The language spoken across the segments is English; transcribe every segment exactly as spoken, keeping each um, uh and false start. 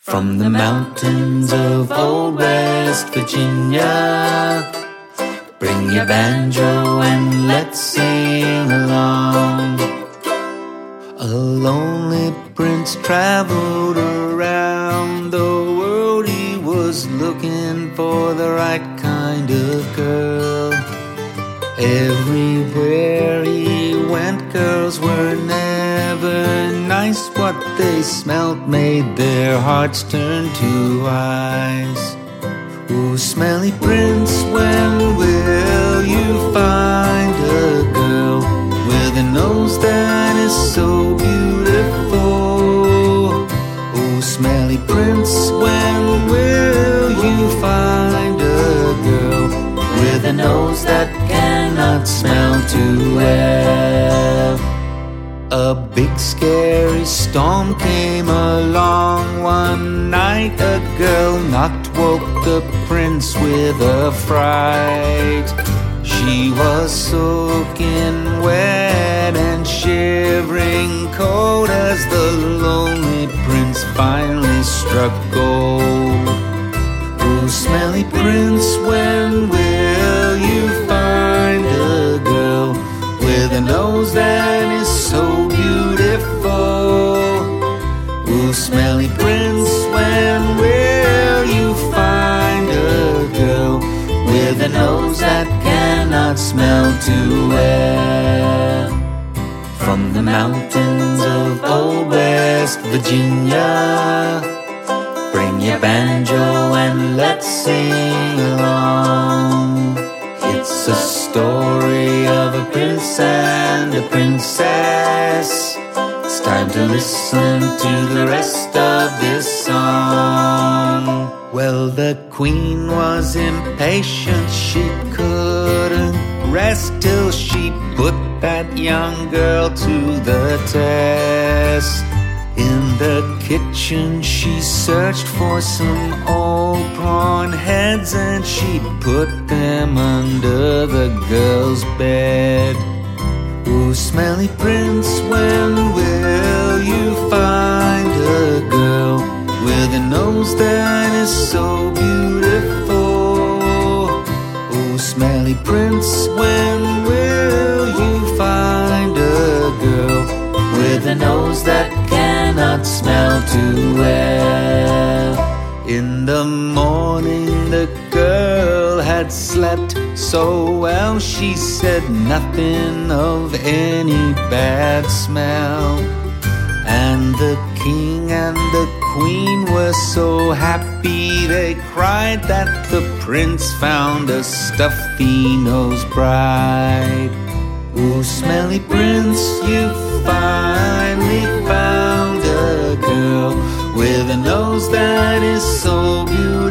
From the mountains of old West Virginia, bring your banjo and let's sing along. A lonely prince traveled around the world. He was looking for the right kind of girl. Everywhere he went, girls were never nice. What they smelled made their hearts turn to ice. Oh, smelly prince, when will you find a girl with a nose that is so beautiful? Oh, smelly prince, when will you find a girl with a nose that cannot smell too well? A big scary storm came along one night. A girl knocked, woke the prince with a fright. She was soaking wet and shivering cold as the lonely prince finally struck gold. Oh, smelly prince, when will you find a girl with a nose that is so beautiful? Oh, smelly prince, when will you find a girl with a nose that cannot smell too well? From the mountains of old West Virginia, bring your banjo and let's sing along. It's a story of a prince and a princess. It's time to listen to the rest of this song. Well, the queen was impatient. She couldn't rest till she put that young girl to the test. In the kitchen she searched for some old prawn heads, and she put them under the girl's bed. Oh, smelly prince, when will you find a girl with a nose that is so beautiful? Oh, smelly prince, when will you find a girl with a nose that cannot smell too well? In the morning the girl had slept so well, she said nothing of any bad smell. And the king and the queen were so happy, they cried that the prince found a stuffy nose bride. Oh, smelly prince, you finally found a girl with a nose that is so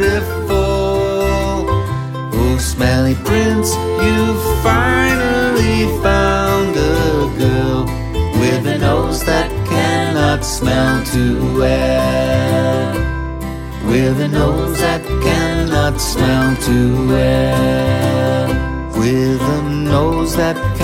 beautiful. Oh, smelly prince, you finally found a girl with a nose that cannot smell too well. With a nose that cannot smell too well. With a nose that